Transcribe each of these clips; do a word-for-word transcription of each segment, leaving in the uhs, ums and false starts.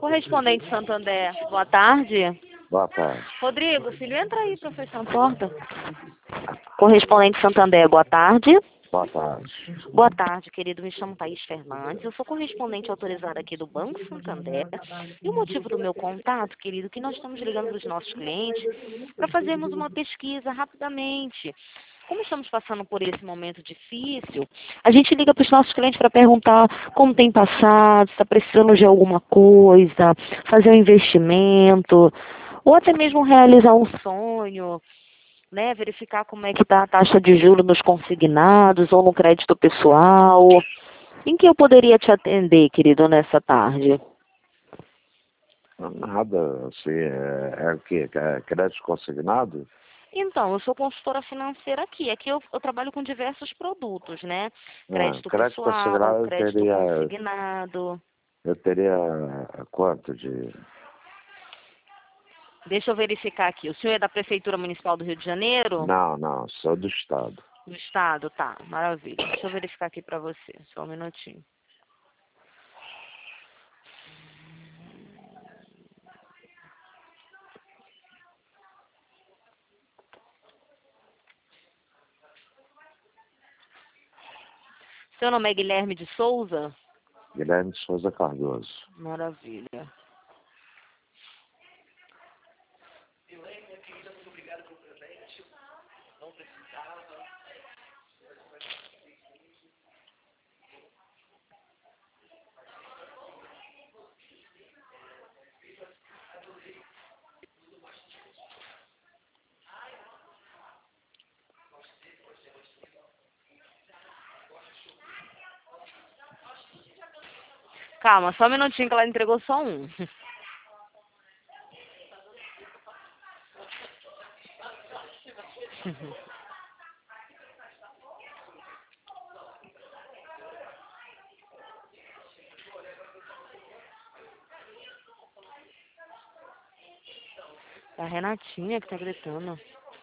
Correspondente Santander, boa tarde. Boa tarde. Rodrigo, filho, entra aí pra fechar a porta. Correspondente Santander, boa tarde. Boa tarde. Boa tarde, querido. Me chamo Thaís Fernandes. Eu sou correspondente autorizada aqui do Banco Santander. E o motivo do meu contato, querido, é que nós estamos ligando para os nossos clientes para fazermos uma pesquisa rapidamente. Como estamos passando por esse momento difícil, a gente liga para os nossos clientes para perguntar como tem passado, se está precisando de alguma coisa, fazer um investimento, ou até mesmo realizar um sonho, né? Verificar como é que está a taxa de juros nos consignados ou no crédito pessoal. Em que eu poderia te atender, querido, nessa tarde? Nada, assim, é, é o quê? É crédito consignado? Então, eu sou consultora financeira aqui. Aqui eu, eu trabalho com diversos produtos, né? Ah, Crédito crédito pessoal, consignado eu crédito teria, consignado. eu teria quanto de... Deixa eu verificar aqui. O senhor é da Prefeitura Municipal do Rio de Janeiro? Não, não, sou do Estado. Do Estado? Tá, maravilha. Deixa eu verificar aqui para você. Só um minutinho. Seu nome é Guilherme de Souza? Guilherme Souza Cardoso. Maravilha. Calma, só um minutinho que ela entregou só um. É a Renatinha que tá gritando.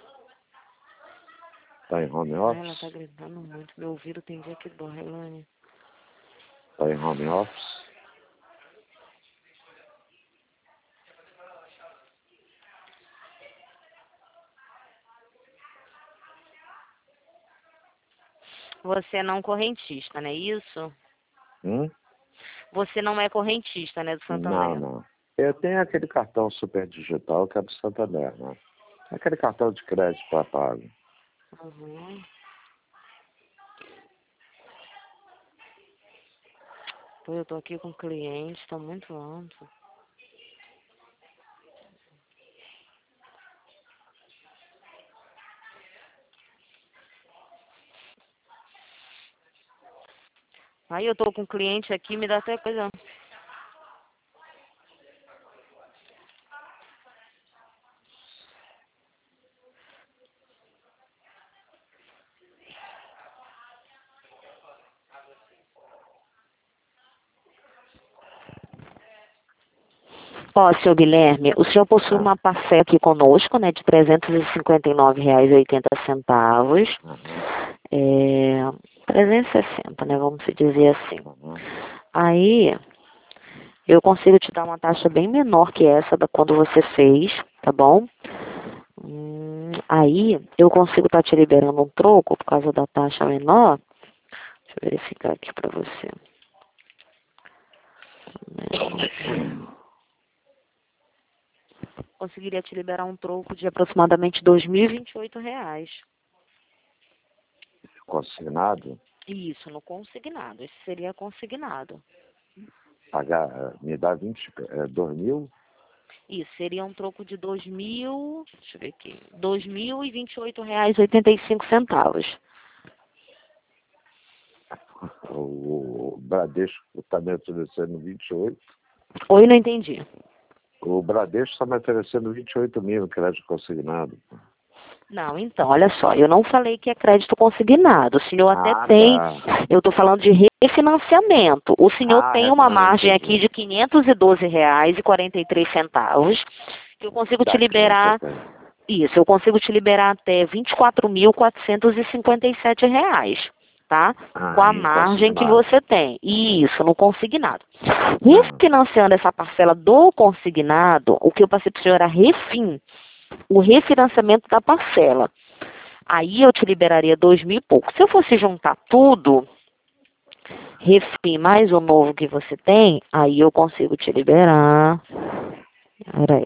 Tá em home Ai, ela office? tá gritando muito. Meu ouvido tem dia que dói, Elane. Tá em home office? Você é não correntista, não é isso? Hum? Você não é correntista, né, do Não, Santander? não. Eu tenho aquele cartão super digital que é do Santander, né? Aquele cartão de crédito para pago. Uhum. Pô, eu tô aqui com cliente, tá muito alto. Aí eu tô com cliente aqui, me dá até coisa. Ó, seu Guilherme, o senhor possui Ah, uma parcela aqui conosco, né, de trezentos e cinquenta e nove reais e oitenta centavos. uhum, É, trezentos e sessenta, né, vamos se dizer assim. uhum. Aí, eu consigo te dar uma taxa bem menor que essa da quando você fez, tá bom? Hum, aí, eu consigo estar te liberando um troco por causa da taxa menor. Deixa eu verificar aqui pra você. Conseguiria te liberar um troco de aproximadamente dois mil e vinte e oito reais. Consignado? Isso, no consignado. Esse seria consignado. Pagar, me dá vinte, é, dois mil? Isso, seria um troco de dois mil, deixa eu ver aqui, dois mil e vinte e oito reais e oitenta e cinco centavos. O Bradesco está me oferecendo vinte e oito. Oi, não entendi. O Bradesco está me oferecendo vinte e oito mil no crédito consignado. Não, então, olha só, eu não falei que é crédito consignado. O senhor até Ah, tem, tá. eu estou falando de refinanciamento. O senhor Ah, tem é, uma não, margem entendi. aqui de quinhentos e doze reais e quarenta e três centavos, que eu consigo te Daqui você liberar, tem. isso, eu consigo te liberar até vinte e quatro mil quatrocentos e cinquenta e sete reais. tá? Ah, Com a em margem que consignado. você tem. Isso, no consignado. Refinanciando essa parcela do consignado, o que eu passei para o senhor era refim, o refinanciamento da parcela. Aí eu te liberaria dois mil e pouco. Se eu fosse juntar tudo, refim mais o novo que você tem, aí eu consigo te liberar. Peraí.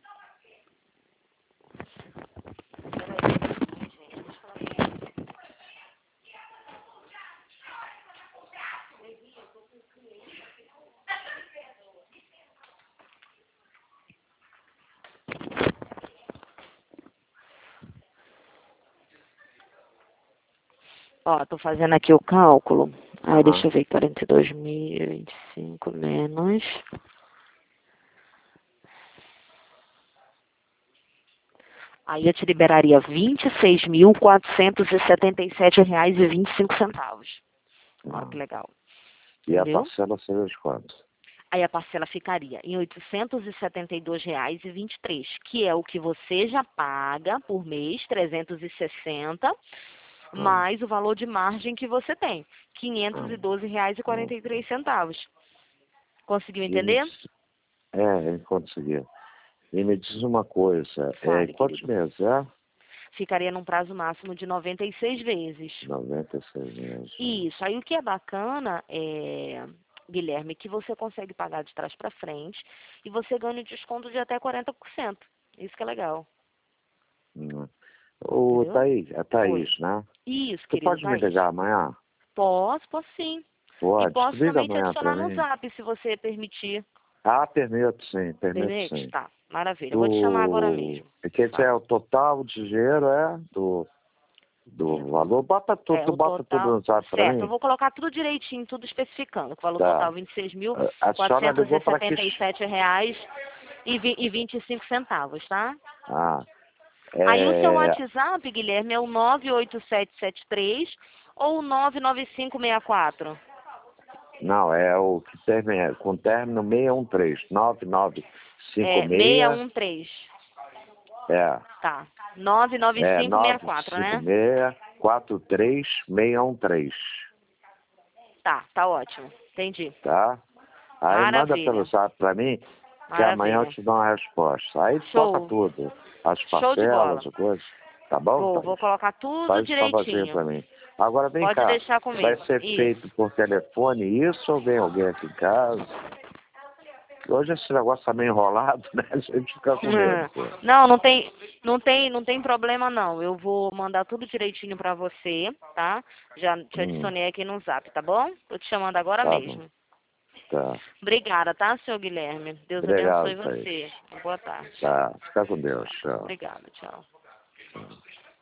Ó, tô fazendo aqui o cálculo. Aí, Aham. deixa eu ver, quarenta e dois mil e vinte e cinco menos... Aí eu te liberaria vinte e seis mil, quatrocentos e setenta e sete reais e vinte e cinco centavos. Olha que legal. E a Entendeu? parcela seria de quanto? Aí a parcela ficaria em oitocentos e setenta e dois reais e vinte e três, que é o que você já paga por mês, trezentos e sessenta, mais o valor de margem que você tem, quinhentos e doze reais e quarenta e três centavos. Conseguiu E me entender? diz- É, ele conseguiu. E me diz uma coisa, é, Fale, quantos querido. meses é? Ficaria num prazo máximo de noventa e seis vezes. noventa e seis meses. Isso. Aí o que é bacana, é, Guilherme, que você consegue pagar de trás para frente e você ganha um desconto de até quarenta por cento. Isso que é legal. Hum. Ô, Entendeu? Thaís, é Oi. Thaís, né? Isso, Você querido, pode me Thaís. ligar amanhã? Posso, posso sim. E Pode. posso Liga também te amanhã pra adicionar no mim. zap, se você permitir. Ah, permito sim, permito Permite? sim. Tá. Maravilha. Eu vou te chamar agora Do... mesmo. Que esse é Fala. o total de dinheiro, é? Do, É, do valor. Bota tudo, é, tu o bota tudo total. no zap pra Certo, eu mim? vou colocar tudo direitinho, tudo especificando. Que o valor Tá. total vinte e seis mil, A a senhora quatrocentos e ligou para que... setenta e sete reais e vinte e cinco centavos, tá? Ah, Aí o seu é... WhatsApp, Guilherme, é o nove oito sete sete três ou o nove nove cinco seis quatro? Não, é o que termina com término seiscentos e treze, nove nove cinco É seis, seiscentos e treze. é, Tá. nove nove é cinco seis quatro, né? nove cinco seis, quatro três seis três, Tá, tá ótimo. Entendi. tá? Aí manda pelo Maravilha. zap pra mim, que amanhã eu Maravilha. te dou uma resposta. Aí toca Show. tudo, as Show de parcelas, bola. as coisas, tá bom, Vou, Thaís? vou colocar tudo Faz esse favorzinho direitinho. pra mim. Agora vem Pode cá, deixar vai comigo. ser feito Isso. por telefone isso ou vem alguém aqui em casa? Hoje esse negócio tá meio enrolado, né? A gente fica com medo. Pô. Não, não tem, não tem, não tem problema não. Eu vou mandar tudo direitinho pra você, tá? Já te Hum, adicionei aqui no Zap, tá bom? Tô te chamando agora tá bom, mesmo. tá. Obrigada, tá, senhor Guilherme? Deus abençoe Obrigado, Thaís. você. Boa tarde. Tá, fica com Deus. Tchau. Obrigada, tchau. Tchau.